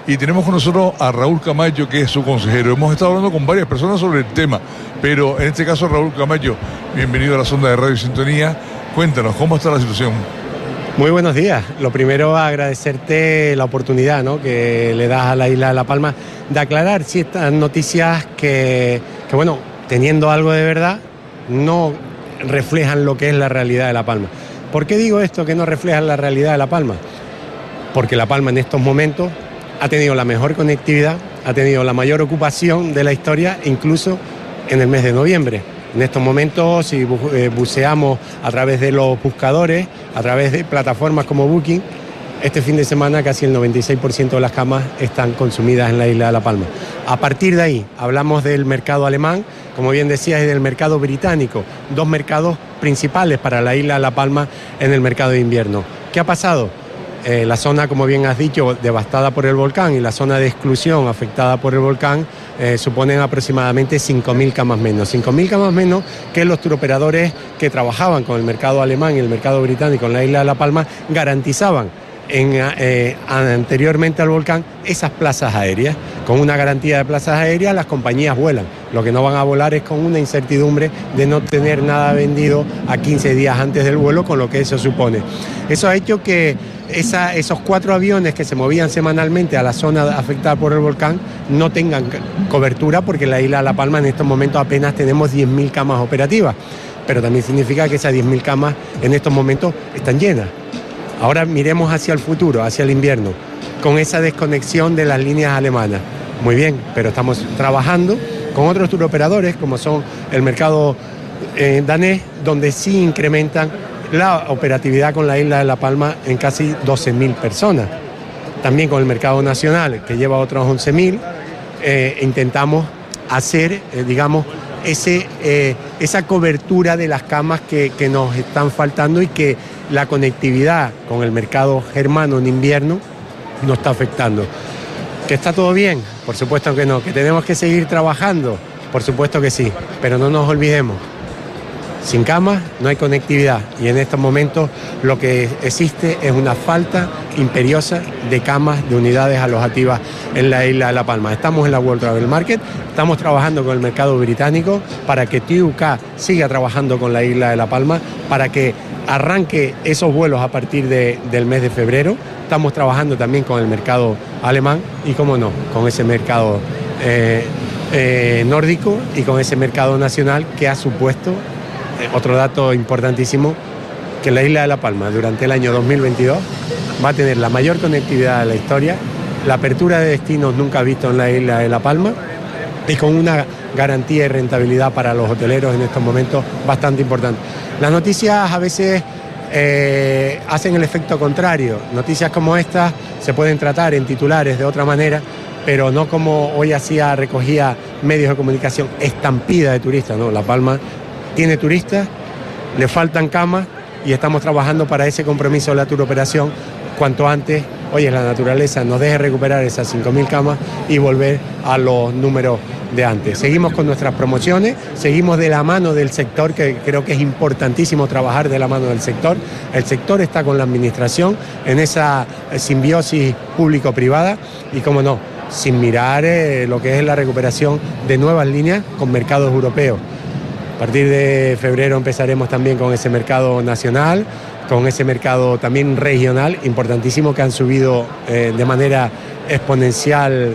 y tenemos con nosotros a Raúl Camacho, que es su consejero. Hemos estado hablando con varias personas sobre el tema, pero en este caso Raúl Camacho, bienvenido a la Sonda de Radio Sintonía. Cuéntanos, ¿cómo está la situación? Muy buenos días. Lo primero, agradecerte la oportunidad, ¿no?, que le das a la isla de La Palma de aclarar ciertas noticias que bueno, teniendo algo de verdad, no reflejan lo que es la realidad de La Palma. ¿Por qué digo esto, que no reflejan la realidad de La Palma? Porque La Palma en estos momentos ha tenido la mejor conectividad, ha tenido la mayor ocupación de la historia, incluso en el mes de noviembre. En estos momentos, si buceamos a través de los buscadores, a través de plataformas como Booking, este fin de semana casi el 96% de las camas están consumidas en la isla de La Palma. A partir de ahí, hablamos del mercado alemán, como bien decías, y del mercado británico, dos mercados principales para la isla de La Palma en el mercado de invierno. ¿Qué ha pasado? La zona, como bien has dicho, devastada por el volcán, y la zona de exclusión afectada por el volcán suponen aproximadamente 5.000 camas menos. 5.000 camas menos que los turoperadores que trabajaban con el mercado alemán y el mercado británico en la isla de La Palma garantizaban anteriormente al volcán esas plazas aéreas. Con una garantía de plazas aéreas las compañías vuelan. Lo que no van a volar es con una incertidumbre de no tener nada vendido a 15 días antes del vuelo, con lo que eso supone. Eso ha hecho que esos 4 aviones que se movían semanalmente a la zona afectada por el volcán no tengan cobertura, porque en la isla de La Palma en estos momentos apenas tenemos 10.000 camas operativas, pero también significa que esas 10.000 camas en estos momentos están llenas. Ahora miremos hacia el futuro, hacia el invierno, con esa desconexión de las líneas alemanas. Muy bien, pero estamos trabajando con otros turoperadores, como son el mercado danés, donde sí incrementan la operatividad con la isla de La Palma en casi 12.000 personas. También con el mercado nacional, que lleva otros 11.000, intentamos hacer, esa cobertura de las camas que nos están faltando, y que la conectividad con el mercado germano en invierno nos está afectando. ¿Que está todo bien? Por supuesto que no. ¿Que tenemos que seguir trabajando? Por supuesto que sí, pero no nos olvidemos. Sin camas no hay conectividad, y en estos momentos lo que existe es una falta imperiosa de camas, de unidades alojativas en la isla de La Palma. Estamos en la World Travel Market, estamos trabajando con el mercado británico para que TUK siga trabajando con la isla de La Palma, para que arranque esos vuelos a partir del mes de febrero. Estamos trabajando también con el mercado alemán y, cómo no, con ese mercado nórdico, y con ese mercado nacional que ha supuesto, otro dato importantísimo, que la isla de La Palma durante el año 2022 va a tener la mayor conectividad de la historia, la apertura de destinos nunca visto en la isla de La Palma, y con una garantía y rentabilidad para los hoteleros en estos momentos bastante importante. Las noticias a veces hacen el efecto contrario. Noticias como estas se pueden tratar en titulares de otra manera, pero no como hoy recogía medios de comunicación, estampida de turistas, ¿no? La Palma tiene turistas, le faltan camas, y estamos trabajando para ese compromiso de la turoperación cuanto antes. Oye, la naturaleza nos deje recuperar esas 5.000 camas y volver a los números de antes. Seguimos con nuestras promociones, seguimos de la mano del sector, que creo que es importantísimo trabajar de la mano del sector. El sector está con la administración en esa simbiosis público-privada, y, cómo no, sin mirar lo que es la recuperación de nuevas líneas con mercados europeos. A partir de febrero empezaremos también con ese mercado nacional, con ese mercado también regional, importantísimo, que han subido de manera exponencial,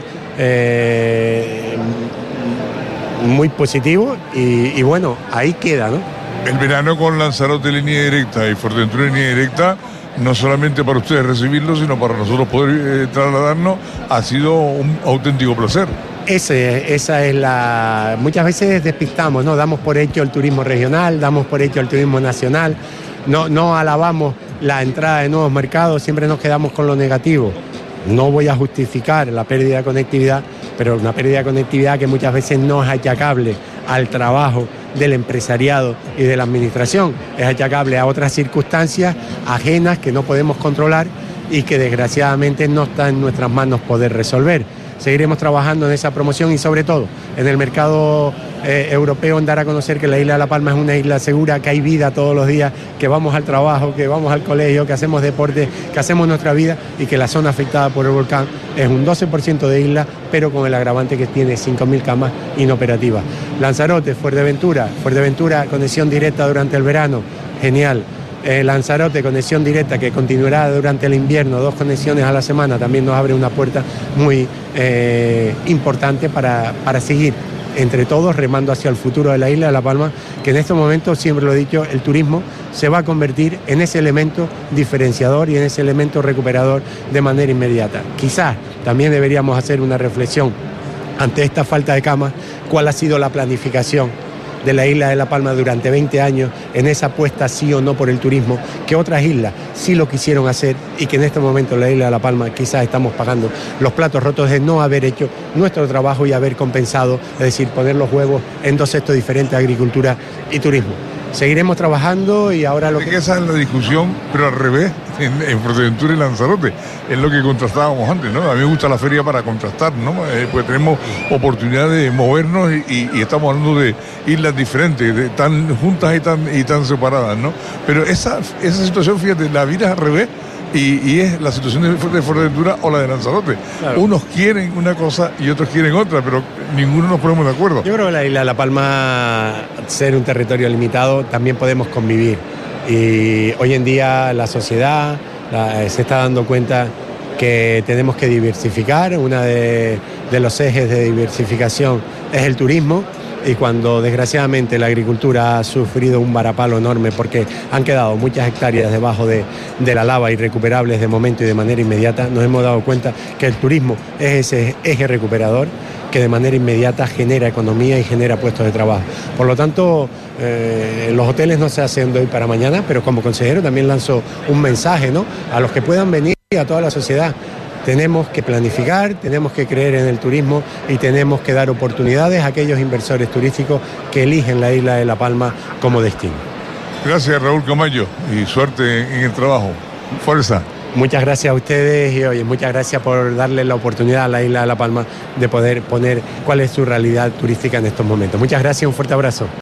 muy positivo, y bueno, ahí queda, ¿no? El verano con Lanzarote línea directa y Fuerteventura línea directa, no solamente para ustedes recibirlo, sino para nosotros poder trasladarnos, ha sido un auténtico placer. Esa es la... Muchas veces despistamos, ¿no? Damos por hecho el turismo regional, damos por hecho el turismo nacional, no alabamos la entrada de nuevos mercados, siempre nos quedamos con lo negativo. No voy a justificar la pérdida de conectividad, pero una pérdida de conectividad que muchas veces no es achacable al trabajo del empresariado y de la administración, es achacable a otras circunstancias ajenas que no podemos controlar y que desgraciadamente no está en nuestras manos poder resolver. seguiremos trabajando en esa promoción y sobre todo en el mercado europeo, en dar a conocer que la isla de La Palma es una isla segura, que hay vida todos los días, que vamos al trabajo, que vamos al colegio, que hacemos deporte, que hacemos nuestra vida y que la zona afectada por el volcán es un 12% de isla, pero con el agravante que tiene 5.000 camas inoperativas. Lanzarote, Fuerteventura, conexión directa durante el verano, genial. Lanzarote, conexión directa que continuará durante el invierno, 2 conexiones a la semana, también nos abre una puerta muy importante para seguir entre todos remando hacia el futuro de la isla de La Palma, que en este momento, siempre lo he dicho, el turismo se va a convertir en ese elemento diferenciador y en ese elemento recuperador de manera inmediata. Quizás también deberíamos hacer una reflexión ante esta falta de camas, cuál ha sido la planificación de la isla de La Palma durante 20 años en esa apuesta sí o no por el turismo, que otras islas sí lo quisieron hacer y que en este momento la isla de La Palma quizás estamos pagando los platos rotos de no haber hecho nuestro trabajo y haber compensado, es decir, poner los huevos en 2 sectores diferentes, agricultura y turismo. Seguiremos trabajando y ahora lo que... Esa es la discusión, pero al revés, en Fuerteventura y Lanzarote, es lo que contrastábamos antes, ¿no? A mí me gusta la feria para contrastar, ¿no? Pues tenemos oportunidad de movernos y estamos hablando de islas diferentes, tan juntas y tan separadas, ¿no? Pero esa situación, fíjate, la vida es al revés. Y es la situación de Fuerteventura o la de Lanzarote. Claro. Unos quieren una cosa y otros quieren otra, pero ninguno nos ponemos de acuerdo. Yo creo que la isla de La Palma, ser un territorio limitado, también podemos convivir. Y hoy en día la sociedad se está dando cuenta que tenemos que diversificar. Uno de los ejes de diversificación es el turismo. Y cuando desgraciadamente la agricultura ha sufrido un varapalo enorme porque han quedado muchas hectáreas debajo de la lava irrecuperables de momento y de manera inmediata, nos hemos dado cuenta que el turismo es ese eje recuperador que de manera inmediata genera economía y genera puestos de trabajo. Por lo tanto, los hoteles no se hacen de hoy para mañana, pero como consejero también lanzo un mensaje, ¿no?, a los que puedan venir y a toda la sociedad. Tenemos que planificar, tenemos que creer en el turismo y tenemos que dar oportunidades a aquellos inversores turísticos que eligen la isla de La Palma como destino. Gracias, Raúl Camayo, y suerte en el trabajo. Fuerza. Muchas gracias a ustedes y oye, muchas gracias por darle la oportunidad a la isla de La Palma de poder poner cuál es su realidad turística en estos momentos. Muchas gracias y un fuerte abrazo.